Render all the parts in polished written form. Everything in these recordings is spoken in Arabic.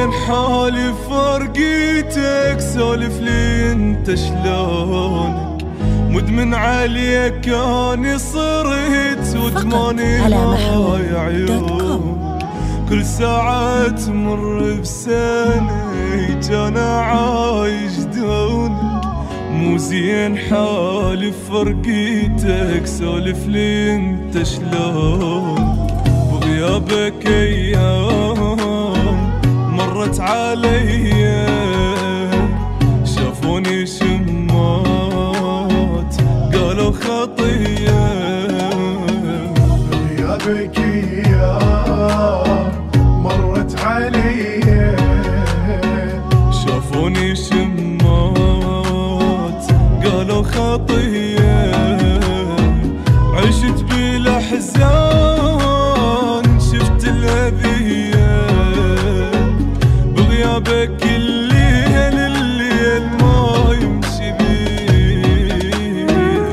زين حالي فرقيتك، سولف لي انت شلونك، مدمن عليك اني صرت ودماني هاي عيون، كل ساعة تمر بسنة انا عايش دونك، مو زين حالي فرقيتك، سولف لي انت شلون، بغيابك ايام مرت علي، شافوني شمات قالوا خطية، بغيابك ايام مرت علي، شافوني شمات قالوا خطية، عشت بالاحزان شفت الاذية، بغيابك الليل الليل ما يمشي بيه.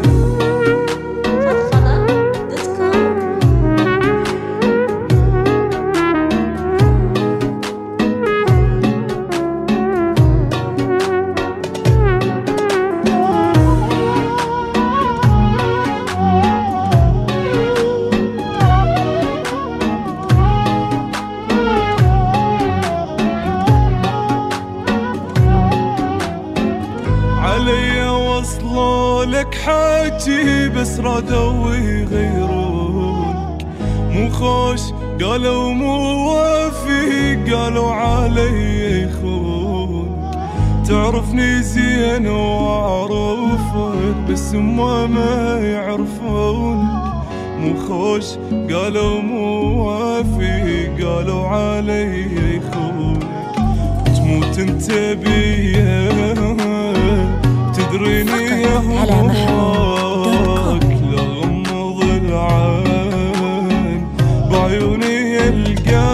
علي وصلوا لك حاجي بس رادوا يغيرونك، مو خوش قالوا مو وافي قالوا علي يخونك، تعرفني زين واعرفك بس ما يعرفونك، مو خوش قالوا مو وافي قالوا علي يخونك، تموت انت بيا تدريني يهواك، لا غمض العين بعيوني القلب